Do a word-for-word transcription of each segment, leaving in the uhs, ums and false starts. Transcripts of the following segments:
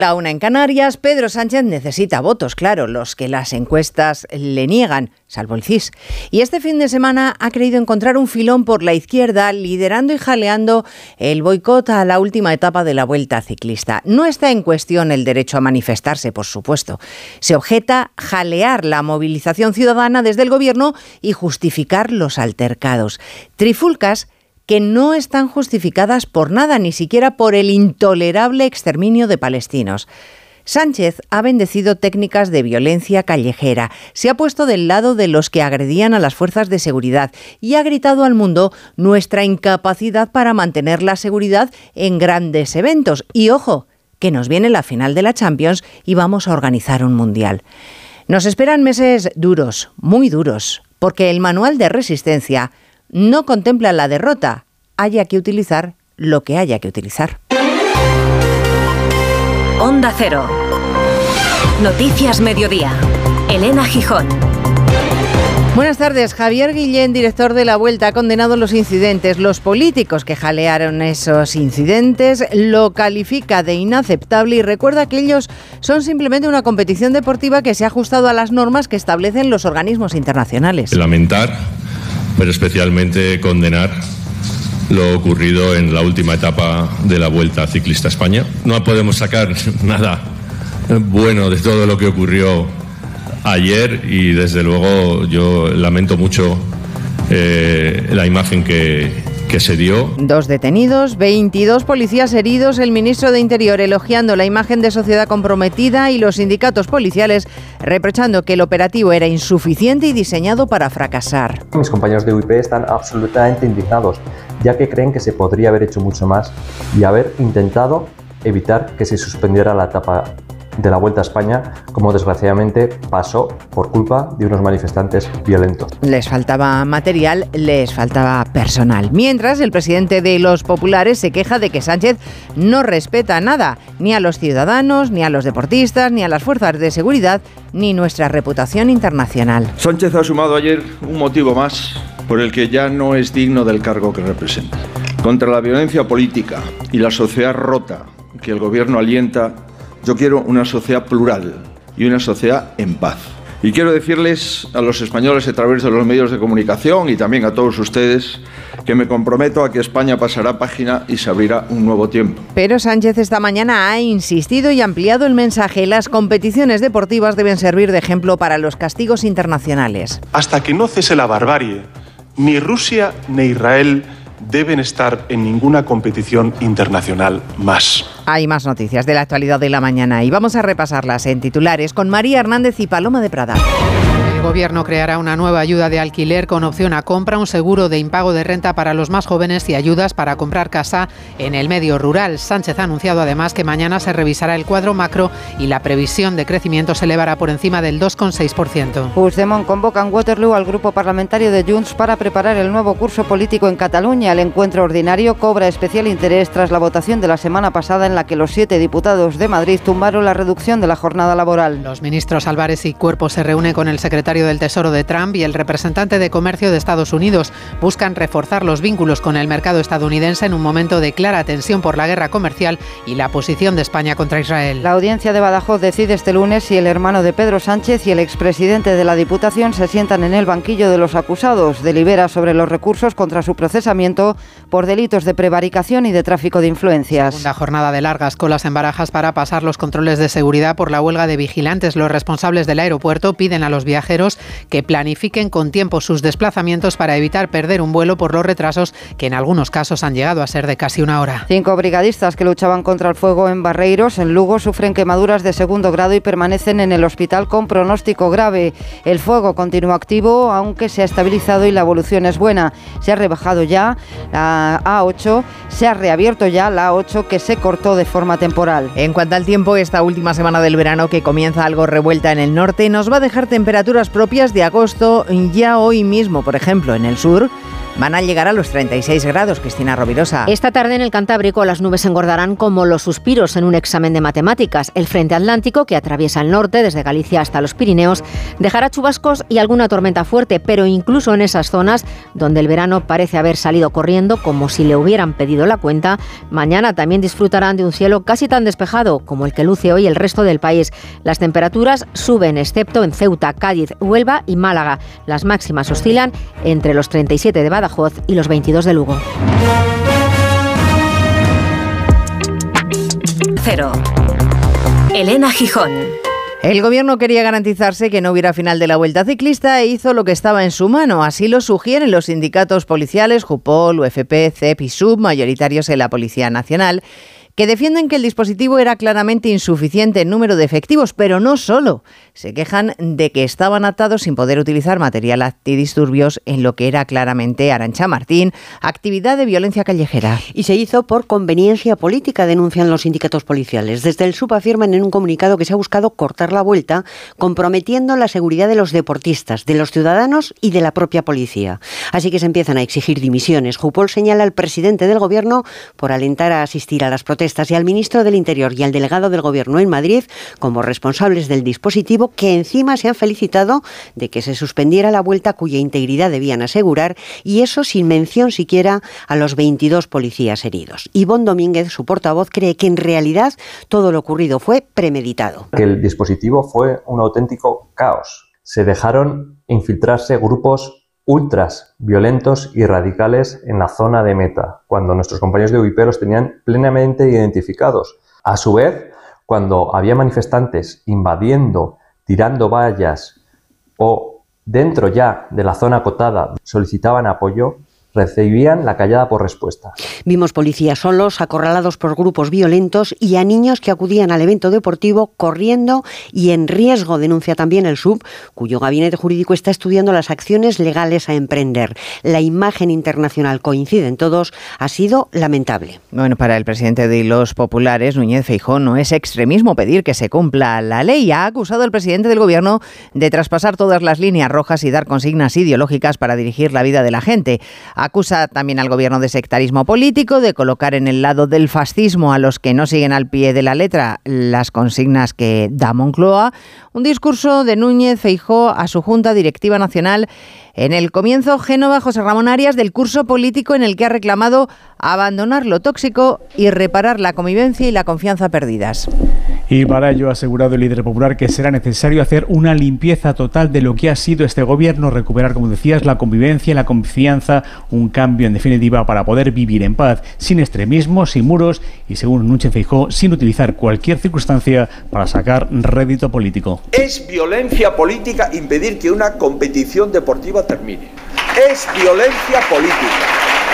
La una en Canarias. Pedro Sánchez necesita votos, claro, los que las encuestas le niegan, salvo el C I S. Y este fin de semana ha creído encontrar un filón por la izquierda, liderando y jaleando el boicot a la última etapa de la Vuelta Ciclista. No está en cuestión el derecho a manifestarse, por supuesto. Se objeta jalear la movilización ciudadana desde el gobierno y justificar los altercados. Trifulcas que no están justificadas por nada, ni siquiera por el intolerable exterminio de palestinos. Sánchez ha bendecido técnicas de violencia callejera, se ha puesto del lado de los que agredían a las fuerzas de seguridad y ha gritado al mundo nuestra incapacidad para mantener la seguridad en grandes eventos. Y ojo, que nos viene la final de la Champions y vamos a organizar un mundial. Nos esperan meses duros, muy duros, porque el manual de resistencia no contempla la derrota, haya que utilizar lo que haya que utilizar. Onda Cero. Noticias Mediodía. Elena Gijón. Buenas tardes. Javier Guillén, director de la Vuelta, ha condenado los incidentes. Los políticos que jalearon esos incidentes lo califica de inaceptable y recuerda que ellos son simplemente una competición deportiva que se ha ajustado a las normas que establecen los organismos internacionales. Lamentar, pero especialmente condenar lo ocurrido en la última etapa de la Vuelta Ciclista a España. No podemos sacar nada bueno de todo lo que ocurrió ayer y desde luego yo lamento mucho eh, la imagen que, que se dio. Dos detenidos, veintidós policías heridos, el ministro de Interior elogiando la imagen de sociedad comprometida y los sindicatos policiales reprochando que el operativo era insuficiente y diseñado para fracasar. Mis compañeros de U I P están absolutamente indignados, ya que creen que se podría haber hecho mucho más y haber intentado evitar que se suspendiera la etapa de la Vuelta a España, como desgraciadamente pasó por culpa de unos manifestantes violentos. Les faltaba material, les faltaba personal. Mientras, el presidente de los populares se queja de que Sánchez no respeta nada, ni a los ciudadanos, ni a los deportistas, ni a las fuerzas de seguridad, ni nuestra reputación internacional. Sánchez ha sumado ayer un motivo más por el que ya no es digno del cargo que representa. Contra la violencia política y la sociedad rota que el gobierno alienta, yo quiero una sociedad plural y una sociedad en paz. Y quiero decirles a los españoles a través de los medios de comunicación y también a todos ustedes que me comprometo a que España pasará página y se abrirá un nuevo tiempo. Pero Sánchez esta mañana ha insistido y ampliado el mensaje. Las competiciones deportivas deben servir de ejemplo para los castigos internacionales. Hasta que no cese la barbarie, ni Rusia ni Israel deben estar en ninguna competición internacional más. Hay más noticias de la actualidad de la mañana y vamos a repasarlas en titulares con María Hernández y Paloma de Prada. El Gobierno creará una nueva ayuda de alquiler con opción a compra, un seguro de impago de renta para los más jóvenes y ayudas para comprar casa en el medio rural. Sánchez ha anunciado además que mañana se revisará el cuadro macro y la previsión de crecimiento se elevará por encima del dos coma seis por ciento. Puigdemont convoca en Waterloo al grupo parlamentario de Junts para preparar el nuevo curso político en Cataluña. El encuentro ordinario cobra especial interés tras la votación de la semana pasada en la que los siete diputados de Madrid tumbaron la reducción de la jornada laboral. Los ministros Álvarez y Cuerpo se reúnen con el secretario del Tesoro de Trump y el representante de Comercio de Estados Unidos. Buscan reforzar los vínculos con el mercado estadounidense en un momento de clara tensión por la guerra comercial y la posición de España contra Israel. La audiencia de Badajoz decide este lunes si el hermano de Pedro Sánchez y el expresidente de la Diputación se sientan en el banquillo de los acusados. Delibera sobre los recursos contra su procesamiento por delitos de prevaricación y de tráfico de influencias. Segunda jornada de largas colas en Barajas para pasar los controles de seguridad por la huelga de vigilantes. Los responsables del aeropuerto piden a los viajeros que planifiquen con tiempo sus desplazamientos para evitar perder un vuelo por los retrasos que en algunos casos han llegado a ser de casi una hora. Cinco brigadistas que luchaban contra el fuego en Barreiros, en Lugo, sufren quemaduras de segundo grado y permanecen en el hospital con pronóstico grave. El fuego continúa activo, aunque se ha estabilizado y la evolución es buena. Se ha rebajado ya la A ocho, se ha reabierto ya la A ocho que se cortó de forma temporal. En cuanto al tiempo, esta última semana del verano que comienza algo revuelta en el norte nos va a dejar temperaturas propias de agosto ya hoy mismo. Por ejemplo, en el sur van a llegar a los treinta y seis grados. Cristina Rovirosa. Esta tarde en el Cantábrico las nubes engordarán como los suspiros en un examen de matemáticas. El frente atlántico, que atraviesa el norte desde Galicia hasta los Pirineos, dejará chubascos y alguna tormenta fuerte, pero incluso en esas zonas donde el verano parece haber salido corriendo como si le hubieran pedido la cuenta, mañana también disfrutarán de un cielo casi tan despejado como el que luce hoy el resto del país. Las temperaturas suben, excepto en Ceuta, Cádiz, Huelva y Málaga. Las máximas oscilan entre los treinta y siete de Badajoz y los veintidós de Lugo. Cero. Elena Gijón. El Gobierno quería garantizarse que no hubiera final de la Vuelta Ciclista e hizo lo que estaba en su mano. Así lo sugieren los sindicatos policiales, Jupol, U F P, C E P y S U B, mayoritarios en la Policía Nacional, que defienden que el dispositivo era claramente insuficiente en número de efectivos, pero no solo. Se quejan de que estaban atados sin poder utilizar material antidisturbios en lo que era claramente, Arantxa Martín, actividad de violencia callejera. Y se hizo por conveniencia política, denuncian los sindicatos policiales. Desde el S U B afirman en un comunicado que se ha buscado cortar la vuelta, comprometiendo la seguridad de los deportistas, de los ciudadanos y de la propia policía. Así que se empiezan a exigir dimisiones. Jupol señala al presidente del Gobierno por alentar a asistir a las protestas y al ministro del Interior y al delegado del Gobierno en Madrid como responsables del dispositivo, que encima se han felicitado de que se suspendiera la vuelta cuya integridad debían asegurar, y eso sin mención siquiera a los veintidós policías heridos. Ivonne Domínguez, su portavoz, cree que en realidad todo lo ocurrido fue premeditado. Que el dispositivo fue un auténtico caos. Se dejaron infiltrarse grupos ultras violentos y radicales en la zona de meta, cuando nuestros compañeros de U I P los tenían plenamente identificados. A su vez, cuando había manifestantes invadiendo, tirando vallas o dentro ya de la zona acotada solicitaban apoyo, recibían la callada por respuesta. Vimos policías solos, acorralados por grupos violentos, y a niños que acudían al evento deportivo corriendo y en riesgo, denuncia también el S U B, cuyo gabinete jurídico está estudiando las acciones legales a emprender. La imagen internacional, coinciden todos, ha sido lamentable. Bueno, para el presidente de los populares, Núñez Feijóo, no es extremismo pedir que se cumpla la ley. Ha acusado al presidente del Gobierno de traspasar todas las líneas rojas y dar consignas ideológicas para dirigir la vida de la gente. Acusa también al Gobierno de sectarismo político, de colocar en el lado del fascismo a los que no siguen al pie de la letra las consignas que da Moncloa. Un discurso de Núñez Feijóo a su Junta Directiva Nacional en el comienzo, Génova José Ramón Arias, del curso político en el que ha reclamado abandonar lo tóxico y reparar la convivencia y la confianza perdidas. Y para ello ha asegurado el líder popular que será necesario hacer una limpieza total de lo que ha sido este gobierno, recuperar, como decías, la convivencia y la confianza, un cambio en definitiva para poder vivir en paz, sin extremismos, sin muros y, según Núñez Feijóo, sin utilizar cualquier circunstancia para sacar rédito político. Es violencia política impedir que una competición deportiva termine. Es violencia política.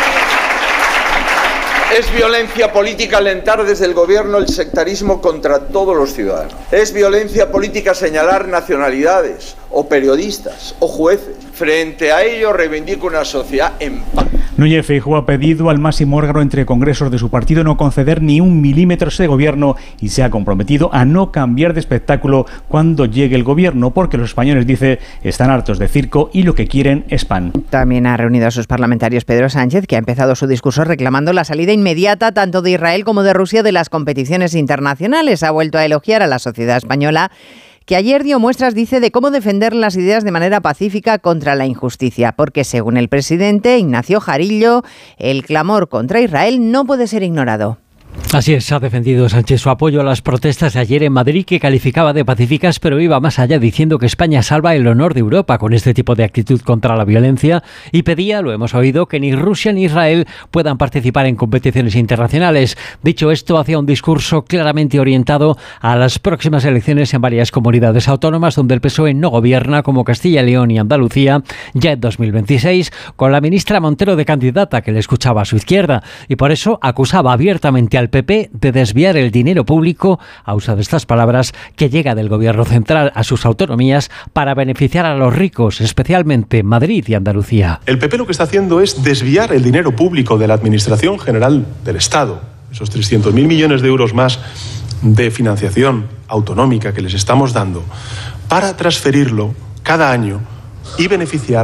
Es violencia política alentar desde el Gobierno el sectarismo contra todos los ciudadanos. Es violencia política señalar nacionalidades o periodistas o jueces. Frente a ello reivindico una sociedad en paz. Núñez Feijóo ha pedido al máximo órgano entre congresos de su partido no conceder ni un milímetro de gobierno y se ha comprometido a no cambiar de espectáculo cuando llegue el gobierno, porque los españoles, dice, están hartos de circo y lo que quieren es pan. También ha reunido a sus parlamentarios Pedro Sánchez, que ha empezado su discurso reclamando la salida inmediata tanto de Israel como de Rusia de las competiciones internacionales. Ha vuelto a elogiar a la sociedad española, que ayer dio muestras, dice, de cómo defender las ideas de manera pacífica contra la injusticia, porque según el presidente Ignacio Jarillo, el clamor contra Israel no puede ser ignorado. Así es, ha defendido Sánchez su apoyo a las protestas de ayer en Madrid, que calificaba de pacíficas, pero iba más allá, diciendo que España salva el honor de Europa con este tipo de actitud contra la violencia, y pedía, lo hemos oído, que ni Rusia ni Israel puedan participar en competiciones internacionales. Dicho esto, hacía un discurso claramente orientado a las próximas elecciones en varias comunidades autónomas donde el P S O E no gobierna, como Castilla y León y Andalucía, ya en dos mil veintiséis, con la ministra Montero de candidata, que le escuchaba a su izquierda, y por eso acusaba abiertamente al P P de desviar el dinero público, ha usado estas palabras, que llega del gobierno central a sus autonomías para beneficiar a los ricos, especialmente Madrid y Andalucía. El P P lo que está haciendo es desviar el dinero público de la Administración General del Estado, esos trescientos mil millones de euros más de financiación autonómica que les estamos dando, para transferirlo cada año y beneficiar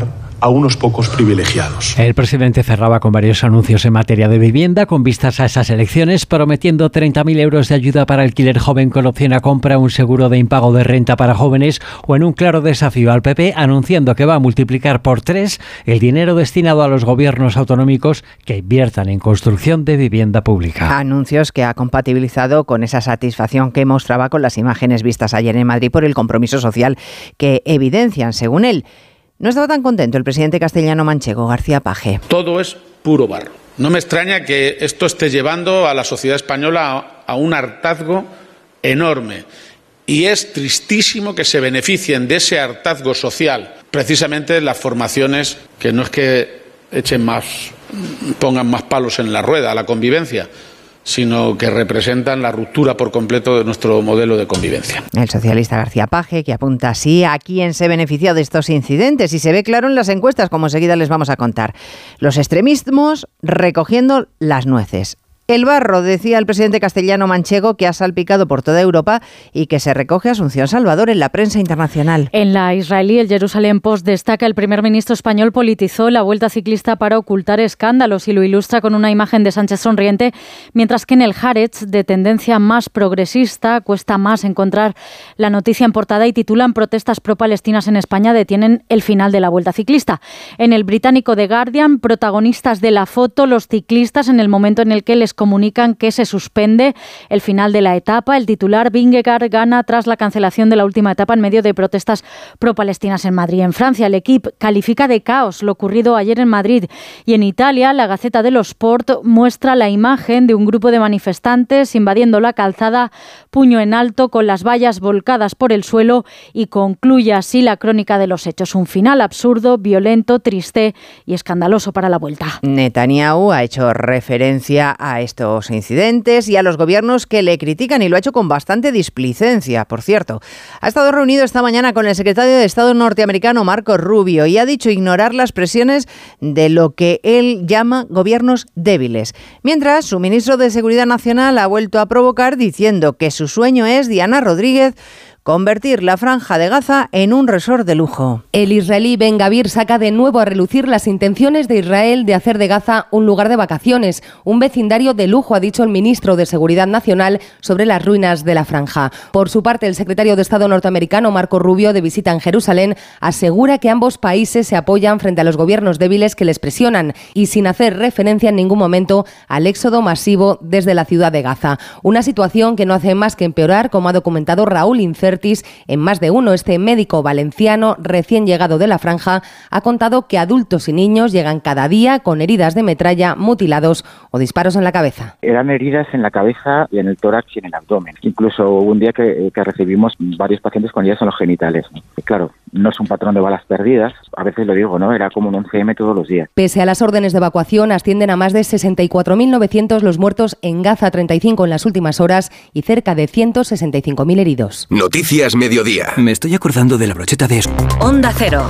a unos pocos privilegiados. El presidente cerraba con varios anuncios en materia de vivienda con vistas a esas elecciones, prometiendo treinta mil euros de ayuda para alquiler joven con opción a compra, un seguro de impago de renta para jóvenes o, en un claro desafío al P P, anunciando que va a multiplicar por tres el dinero destinado a los gobiernos autonómicos que inviertan en construcción de vivienda pública. Anuncios que ha compatibilizado con esa satisfacción que mostraba con las imágenes vistas ayer en Madrid por el compromiso social que evidencian, según él. No estaba tan contento el presidente castellano-manchego, García Page. Todo es puro barro. No me extraña que esto esté llevando a la sociedad española a un hartazgo enorme. Y es tristísimo que se beneficien de ese hartazgo social precisamente las formaciones que no es que echen más, pongan más palos en la rueda a la convivencia, sino que representan la ruptura por completo de nuestro modelo de convivencia. El socialista García Page, que apunta así a quién se beneficia de estos incidentes, y se ve claro en las encuestas, como enseguida les vamos a contar. Los extremismos recogiendo las nueces. El barro, decía el presidente castellano-manchego, que ha salpicado por toda Europa y que se recoge Asunción Salvador en la prensa internacional. En la israelí, el Jerusalem Post destaca: el primer ministro español politizó la Vuelta Ciclista para ocultar escándalos, y lo ilustra con una imagen de Sánchez sonriente, mientras que en el Haaretz, de tendencia más progresista, cuesta más encontrar la noticia en portada y titulan: protestas pro-palestinas en España detienen el final de la Vuelta Ciclista. En el británico The Guardian, protagonistas de la foto, los ciclistas en el momento en el que les comunican que se suspende el final de la etapa. El titular: Vingegaard gana tras la cancelación de la última etapa en medio de protestas pro-palestinas en Madrid. En Francia, el Equipe califica de caos lo ocurrido ayer en Madrid. Y en Italia, la Gaceta dello Sport muestra la imagen de un grupo de manifestantes invadiendo la calzada, puño en alto, con las vallas volcadas por el suelo, y concluye así la crónica de los hechos. Un final absurdo, violento, triste y escandaloso para la Vuelta. Netanyahu ha hecho referencia a estos incidentes y a los gobiernos que le critican, y lo ha hecho con bastante displicencia, por cierto. Ha estado reunido esta mañana con el secretario de Estado norteamericano, Marco Rubio, y ha dicho ignorar las presiones de lo que él llama gobiernos débiles. Mientras, su ministro de Seguridad Nacional ha vuelto a provocar diciendo que su sueño es, Diana Rodríguez, convertir la Franja de Gaza en un resort de lujo. El israelí Ben Gavir saca de nuevo a relucir las intenciones de Israel de hacer de Gaza un lugar de vacaciones, un vecindario de lujo, ha dicho el ministro de Seguridad Nacional sobre las ruinas de la Franja. Por su parte, el secretario de Estado norteamericano, Marco Rubio, de visita en Jerusalén, asegura que ambos países se apoyan frente a los gobiernos débiles que les presionan, y sin hacer referencia en ningún momento al éxodo masivo desde la ciudad de Gaza. Una situación que no hace más que empeorar, como ha documentado Raúl Incer en Más de Uno. Este médico valenciano recién llegado de la Franja ha contado que adultos y niños llegan cada día con heridas de metralla, mutilados o disparos en la cabeza. Eran heridas en la cabeza y en el tórax y en el abdomen. Incluso hubo un día que, que recibimos varios pacientes con heridas en los genitales. Y claro, no es un patrón de balas perdidas, a veces lo digo, ¿no? Era como un once eme todos los días. Pese a las órdenes de evacuación, ascienden a más de sesenta y cuatro mil novecientos los muertos en Gaza, treinta y cinco en las últimas horas y cerca de ciento sesenta y cinco mil heridos. Noticias Mediodía. Me estoy acordando de la brocheta de... Onda Cero.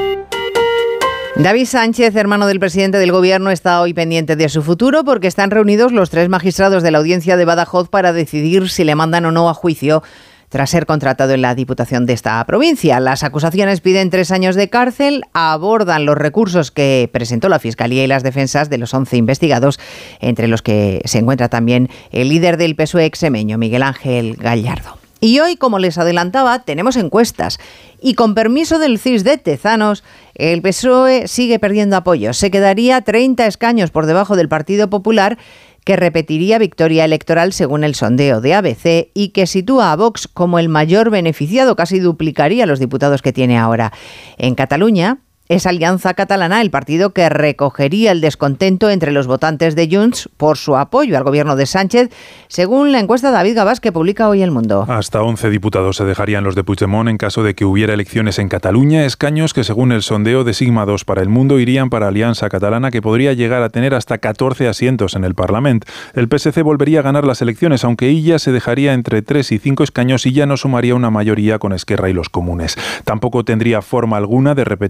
David Sánchez, hermano del presidente del Gobierno, está hoy pendiente de su futuro porque están reunidos los tres magistrados de la Audiencia de Badajoz para decidir si le mandan o no a juicio tras ser contratado en la Diputación de esta provincia. Las acusaciones piden tres años de cárcel, abordan los recursos que presentó la Fiscalía y las defensas de los once investigados, entre los que se encuentra también el líder del P S O E extremeño, Miguel Ángel Gallardo. Y hoy, como les adelantaba, tenemos encuestas. Y con permiso del C I S de Tezanos, el P S O E sigue perdiendo apoyos. Se quedaría treinta escaños por debajo del Partido Popular, que repetiría victoria electoral según el sondeo de A B C y que sitúa a Vox como el mayor beneficiado, casi duplicaría los diputados que tiene ahora. En Cataluña es Alianza Catalana el partido que recogería el descontento entre los votantes de Junts por su apoyo al gobierno de Sánchez, según la encuesta de David Gabás que publica hoy El Mundo. Hasta once diputados se dejarían los de Puigdemont en caso de que hubiera elecciones en Cataluña, escaños que según el sondeo de Sigma dos para El Mundo irían para Alianza Catalana, que podría llegar a tener hasta catorce asientos en el Parlamento. El P S C volvería a ganar las elecciones, aunque ella se dejaría entre tres y cinco escaños y ya no sumaría una mayoría con Esquerra y los comunes. Tampoco tendría forma alguna de repetir gobierno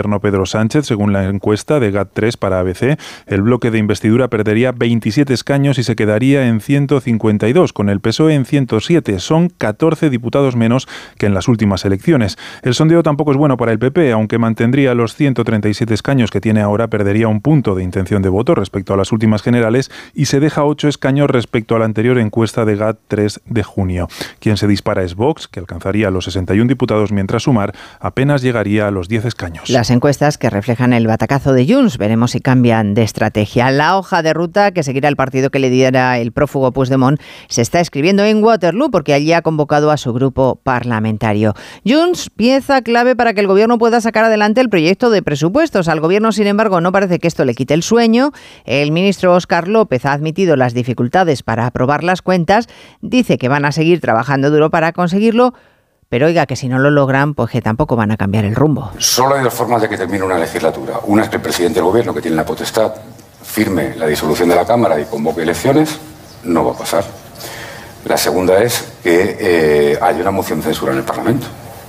gobierno Pedro Sánchez, según la encuesta de G A T tres para A B C. El bloque de investidura perdería veintisiete escaños y se quedaría en ciento cincuenta y dos, con el P S O E en ciento siete. Son catorce diputados menos que en las últimas elecciones. El sondeo tampoco es bueno para el P P, aunque mantendría los ciento treinta y siete escaños que tiene ahora, perdería un punto de intención de voto respecto a las últimas generales y se deja ocho escaños respecto a la anterior encuesta de G A T tres de junio. Quien se dispara es Vox, que alcanzaría los sesenta y uno diputados, mientras Sumar apenas llegaría a los diez escaños. Las encuestas que reflejan el batacazo de Junts, veremos si cambian de estrategia. La hoja de ruta que seguirá el partido que le diera el prófugo Puigdemont se está escribiendo en Waterloo, porque allí ha convocado a su grupo parlamentario. Junts, pieza clave para que el gobierno pueda sacar adelante el proyecto de presupuestos. Al gobierno, sin embargo, no parece que esto le quite el sueño. El ministro Óscar López ha admitido las dificultades para aprobar las cuentas, dice que van a seguir trabajando duro para conseguirlo, pero oiga, que si no lo logran, pues que tampoco van a cambiar el rumbo. Solo hay dos formas de que termine una legislatura. Una es que el presidente del gobierno, que tiene la potestad, firme la disolución de la Cámara y convoque elecciones. No va a pasar. La segunda es que eh, haya una moción de censura en el Parlamento.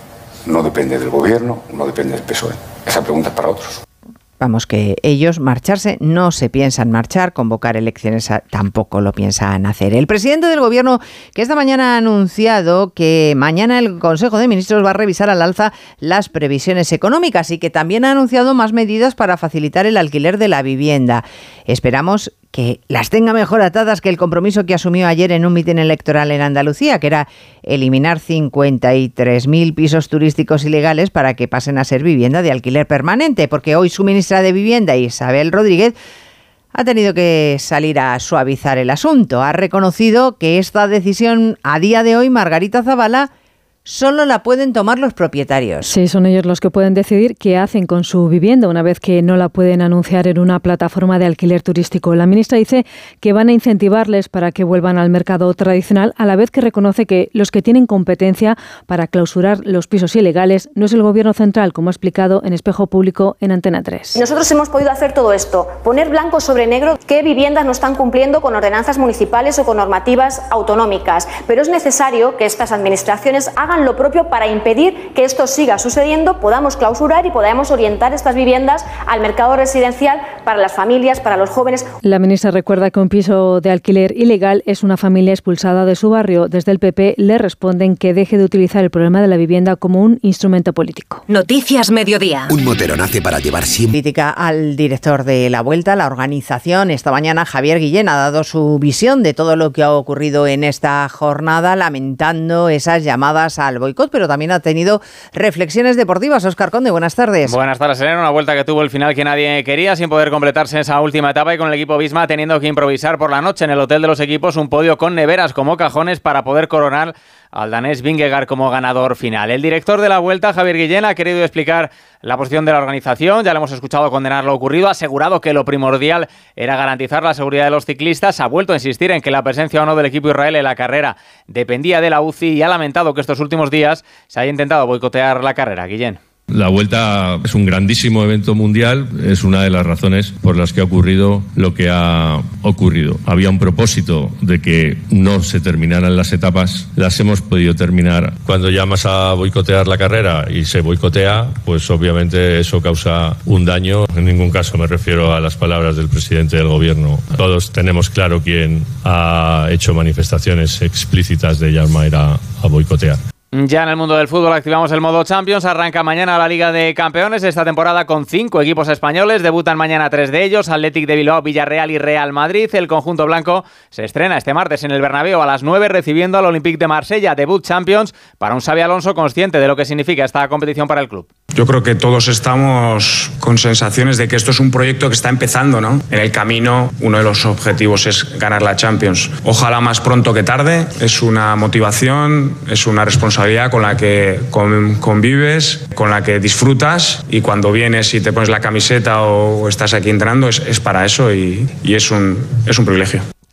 No depende del gobierno, no depende del P S O E. Esa pregunta es para otros. Vamos, que ellos marcharse no se piensan marchar, convocar elecciones tampoco lo piensan hacer. El presidente del gobierno, que esta mañana ha anunciado que mañana el Consejo de Ministros va a revisar al alza las previsiones económicas y que también ha anunciado más medidas para facilitar el alquiler de la vivienda. Esperamos que las tenga mejor atadas que el compromiso que asumió ayer en un mitin electoral en Andalucía, que era eliminar cincuenta y tres mil pisos turísticos ilegales para que pasen a ser vivienda de alquiler permanente, porque hoy su ministra de Vivienda, Isabel Rodríguez, ha tenido que salir a suavizar el asunto. Ha reconocido que esta decisión, a día de hoy, Margarita Zavala, solo la pueden tomar los propietarios. Sí, son ellos los que pueden decidir qué hacen con su vivienda una vez que no la pueden anunciar en una plataforma de alquiler turístico. La ministra dice que van a incentivarles para que vuelvan al mercado tradicional, a la vez que reconoce que los que tienen competencia para clausurar los pisos ilegales no es el Gobierno central, como ha explicado en Espejo Público en Antena tres. Nosotros hemos podido hacer todo esto, poner blanco sobre negro qué viviendas no están cumpliendo con ordenanzas municipales o con normativas autonómicas, pero es necesario que estas administraciones hagan lo propio para impedir que esto siga sucediendo, podamos clausurar y podamos orientar estas viviendas al mercado residencial para las familias, para los jóvenes. La ministra recuerda que un piso de alquiler ilegal es una familia expulsada de su barrio. Desde el P P le responden que deje de utilizar el problema de la vivienda como un instrumento político. Noticias Mediodía. Un motero nace para llevar siempre. Crítica al director de La Vuelta, la organización. Esta mañana Javier Guillén ha dado su visión de todo lo que ha ocurrido en esta jornada, lamentando esas llamadas a al boicot, pero también ha tenido reflexiones deportivas. Óscar Conde, buenas tardes. Buenas tardes, Elena. Una vuelta que tuvo el final que nadie quería, sin poder completarse esa última etapa y con el equipo Visma teniendo que improvisar por la noche en el hotel de los equipos un podio con neveras como cajones para poder coronar al danés Vingegaard como ganador final. El director de la Vuelta, Javier Guillén, ha querido explicar la posición de la organización. Ya le hemos escuchado condenar lo ocurrido, ha asegurado que lo primordial era garantizar la seguridad de los ciclistas, ha vuelto a insistir en que la presencia o no del equipo Israel en la carrera dependía de la U C I y ha lamentado que estos últimos días se haya intentado boicotear la carrera. Guillén. La Vuelta es un grandísimo evento mundial, es una de las razones por las que ha ocurrido lo que ha ocurrido. Había un propósito de que no se terminaran las etapas, las hemos podido terminar. Cuando llamas a boicotear la carrera y se boicotea, pues obviamente eso causa un daño. En ningún caso me refiero a las palabras del presidente del gobierno. Todos tenemos claro quién ha hecho manifestaciones explícitas de llamar a, a boicotear. Ya en el mundo del fútbol activamos el modo Champions. Arranca mañana la Liga de Campeones esta temporada con cinco equipos españoles. Debutan mañana tres de ellos: Athletic de Bilbao, Villarreal y Real Madrid. El conjunto blanco se estrena este martes en el Bernabéu a las nueve recibiendo al Olympique de Marsella. Debut Champions para un Xabi Alonso consciente de lo que significa esta competición para el club. Yo creo que todos estamos con sensaciones de que esto es un proyecto que está empezando, ¿no? En el camino, uno de los objetivos es ganar la Champions. Ojalá más pronto que tarde. Es una motivación, es una responsabilidad con la que convives, con la que disfrutas, y cuando vienes y te pones la camiseta o estás aquí entrenando es, es para eso y, y es, un, es un privilegio.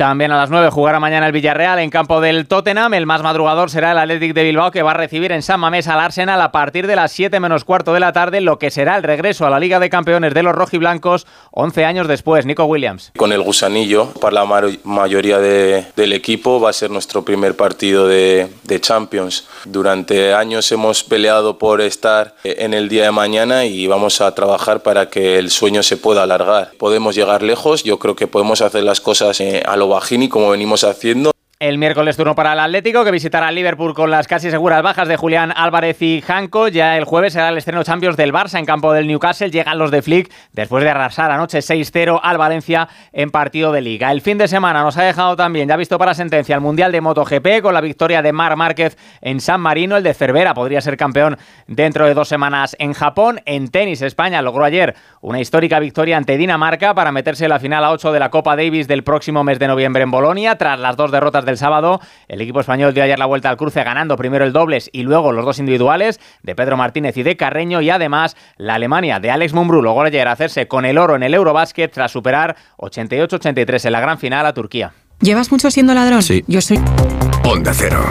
También a las nueve jugará mañana el Villarreal en campo del Tottenham. El más madrugador será el Athletic de Bilbao, que va a recibir en San Mamés al Arsenal a partir de las siete menos cuarto de la tarde, lo que será el regreso a la Liga de Campeones de los rojiblancos once años después. Nico Williams. Con el gusanillo, para la ma- mayoría de, del equipo, va a ser nuestro primer partido de, de Champions. Durante años hemos peleado por estar en el día de mañana y vamos a trabajar para que el sueño se pueda alargar. Podemos llegar lejos, yo creo que podemos hacer las cosas eh, a lo Bajini, como venimos haciendo. El miércoles turno para el Atlético, que visitará al Liverpool con las casi seguras bajas de Julián Álvarez y Janko. Ya el jueves será el estreno Champions del Barça en campo del Newcastle. Llegan los de Flick después de arrasar anoche seis cero al Valencia en partido de Liga. El fin de semana nos ha dejado también, ya visto para sentencia, el Mundial de MotoGP con la victoria de Marc Márquez en San Marino. El de Cervera podría ser campeón dentro de dos semanas en Japón. En tenis, España logró ayer una histórica victoria ante Dinamarca para meterse en la final a ocho de la Copa Davis del próximo mes de noviembre en Bolonia. Tras las dos derrotas de el sábado, el equipo español dio ayer la vuelta al cruce ganando primero el dobles y luego los dos individuales de Pedro Martínez y de Carreño, y además la Alemania de Alex Mumbrú logró ayer hacerse con el oro en el Eurobásquet tras superar ochenta y ocho ochenta y tres en la gran final a Turquía. ¿Llevas mucho siendo ladrón? Sí. Yo soy... Onda Cero.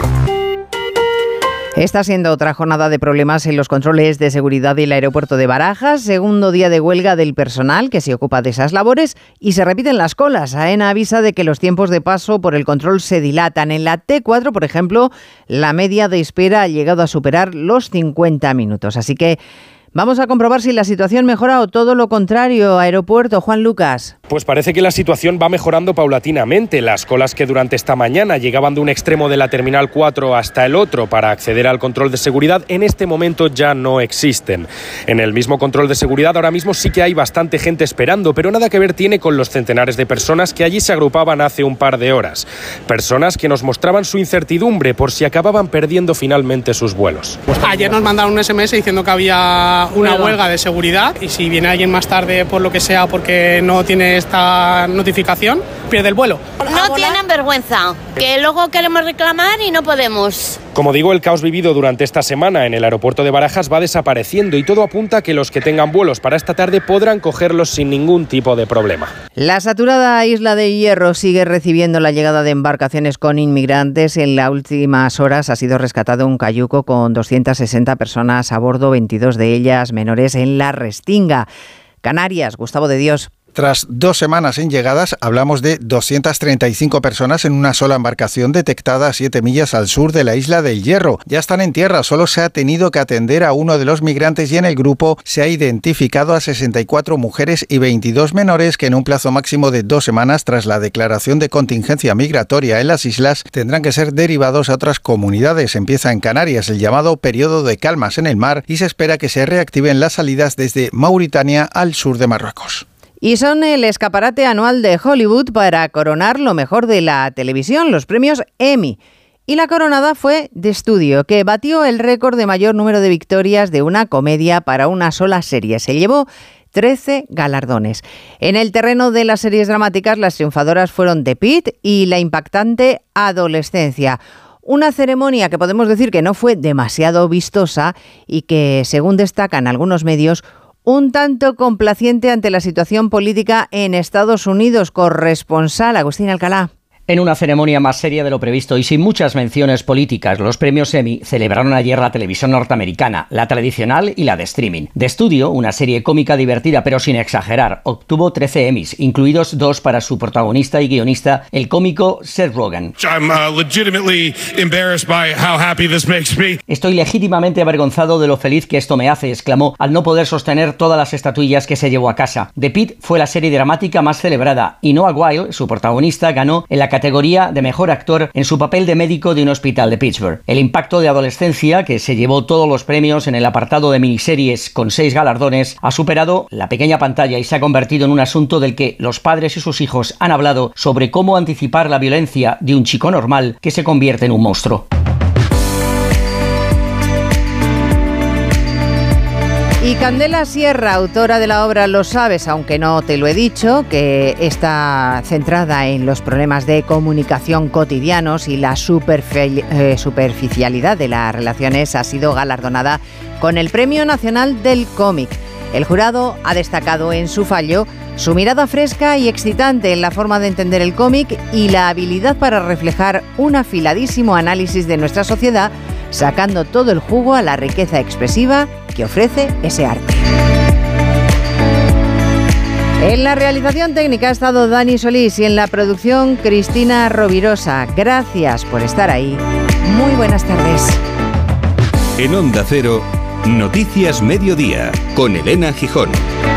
Está siendo otra jornada de problemas en los controles de seguridad del aeropuerto de Barajas, segundo día de huelga del personal que se ocupa de esas labores, y se repiten las colas. AENA avisa de que los tiempos de paso por el control se dilatan. En la T cuatro, por ejemplo, la media de espera ha llegado a superar los cincuenta minutos. Así que vamos a comprobar si la situación mejora o todo lo contrario. Aeropuerto, Juan Lucas. Pues parece que la situación va mejorando paulatinamente. Las colas que durante esta mañana llegaban de un extremo de la Terminal cuatro hasta el otro para acceder al control de seguridad, en este momento ya no existen. En el mismo control de seguridad ahora mismo sí que hay bastante gente esperando, pero nada que ver tiene con los centenares de personas que allí se agrupaban hace un par de horas. Personas que nos mostraban su incertidumbre por si acababan perdiendo finalmente sus vuelos. Ayer nos mandaron un ese eme ese diciendo que había una huelga de seguridad y si viene alguien más tarde por lo que sea porque no tiene esta notificación, pierde el vuelo. No tienen vergüenza, que luego queremos reclamar y no podemos. Como digo, el caos vivido durante esta semana en el aeropuerto de Barajas va desapareciendo y todo apunta a que los que tengan vuelos para esta tarde podrán cogerlos sin ningún tipo de problema. La saturada isla de Hierro sigue recibiendo la llegada de embarcaciones con inmigrantes. En las últimas horas ha sido rescatado un cayuco con doscientas sesenta personas a bordo, veintidós de ellas menores en la Restinga. Canarias, Gustavo de Dios. Tras dos semanas en llegadas, hablamos de doscientas treinta y cinco personas en una sola embarcación detectada a siete millas al sur de la isla del Hierro. Ya están en tierra, solo se ha tenido que atender a uno de los migrantes y en el grupo se ha identificado a sesenta y cuatro mujeres y veintidós menores que en un plazo máximo de dos semanas tras la declaración de contingencia migratoria en las islas tendrán que ser derivados a otras comunidades. Empieza en Canarias el llamado periodo de calmas en el mar y se espera que se reactiven las salidas desde Mauritania al sur de Marruecos. Y son el escaparate anual de Hollywood para coronar lo mejor de la televisión, los premios Emmy. Y la coronada fue The Studio, que batió el récord de mayor número de victorias de una comedia para una sola serie. Se llevó trece galardones. En el terreno de las series dramáticas, las triunfadoras fueron The Pitt y la impactante Adolescencia. Una ceremonia que podemos decir que no fue demasiado vistosa y que, según destacan algunos medios, un tanto complaciente ante la situación política en Estados Unidos. Corresponsal Agustín Alcalá. En una ceremonia más seria de lo previsto y sin muchas menciones políticas, los premios Emmy celebraron ayer la televisión norteamericana, la tradicional y la de streaming. The Studio, una serie cómica divertida pero sin exagerar, obtuvo trece Emmys, incluidos dos para su protagonista y guionista, el cómico Seth Rogen. I'm, uh, legitimately embarrassed by how happy this makes me. Estoy legítimamente avergonzado de lo feliz que esto me hace, exclamó, al no poder sostener todas las estatuillas que se llevó a casa. The Pitt fue la serie dramática más celebrada y Noah Wyle, su protagonista, ganó en la categoría de mejor actor en su papel de médico de un hospital de Pittsburgh. El impacto de Adolescencia, que se llevó todos los premios en el apartado de miniseries con seis galardones, ha superado la pequeña pantalla y se ha convertido en un asunto del que los padres y sus hijos han hablado sobre cómo anticipar la violencia de un chico normal que se convierte en un monstruo. Y Candela Sierra, autora de la obra Lo sabes, aunque no te lo he dicho, que está centrada en los problemas de comunicación cotidianos y la superfi- eh, superficialidad de las relaciones, ha sido galardonada con el Premio Nacional del Cómic. El jurado ha destacado en su fallo Su mirada fresca y excitante en la forma de entender el cómic y la habilidad para reflejar un afiladísimo análisis de nuestra sociedad, sacando todo el jugo a la riqueza expresiva que ofrece ese arte. En la realización técnica ha estado Dani Solís y en la producción Cristina Rovirosa. Gracias por estar ahí. Muy buenas tardes. En Onda Cero, Noticias Mediodía, con Elena Gijón.